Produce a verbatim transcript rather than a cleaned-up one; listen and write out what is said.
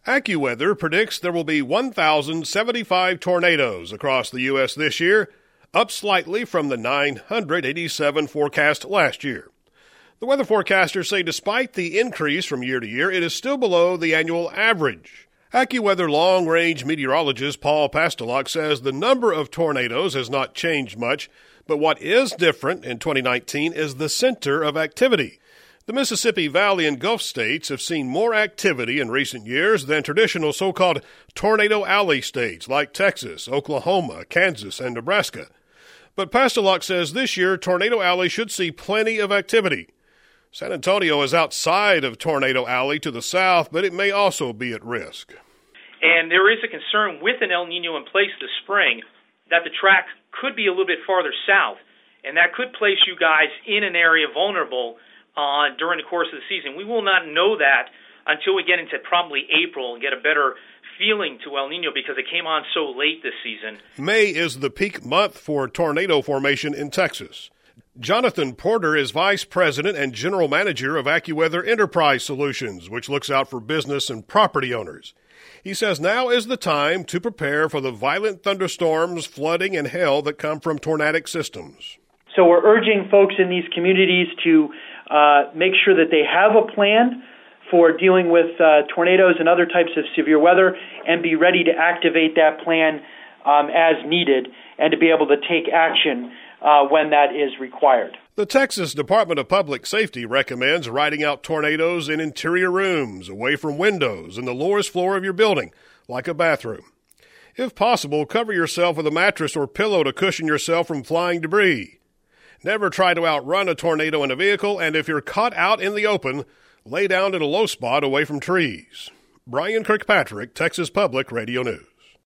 AccuWeather predicts there will be one thousand seventy-five tornadoes across the U S this year, up slightly from the nine hundred eighty-seven forecast last year. The weather forecasters say despite the increase from year to year, it is still below the annual average. AccuWeather long-range meteorologist Paul Pastelok says the number of tornadoes has not changed much, but what is different in twenty nineteen is the center of activity. The Mississippi Valley and Gulf states have seen more activity in recent years than traditional so-called Tornado Alley states like Texas, Oklahoma, Kansas, and Nebraska. But Pastelok says this year Tornado Alley should see plenty of activity. San Antonio is outside of Tornado Alley to the south, but it may also be at risk. And there is a concern with an El Nino in place this spring that the track could be a little bit farther south, and that could place you guys in an area vulnerable Uh, during the course of the season. We will not know that until we get into probably April and get a better feeling to El Nino because it came on so late this season. May is the peak month for tornado formation in Texas. Jonathan Porter is Vice President and General Manager of AccuWeather Enterprise Solutions, which looks out for business and property owners. He says now is the time to prepare for the violent thunderstorms, flooding, and hail that come from tornadic systems. So we're urging folks in these communities to uh, make sure that they have a plan for dealing with uh, tornadoes and other types of severe weather and be ready to activate that plan um, as needed and to be able to take action uh, when that is required. The Texas Department of Public Safety recommends riding out tornadoes in interior rooms, away from windows, and the lowest floor of your building, like a bathroom. If possible, cover yourself with a mattress or pillow to cushion yourself from flying debris. Never try to outrun a tornado in a vehicle, and if you're caught out in the open, lay down in a low spot away from trees. Brian Kirkpatrick, Texas Public Radio News.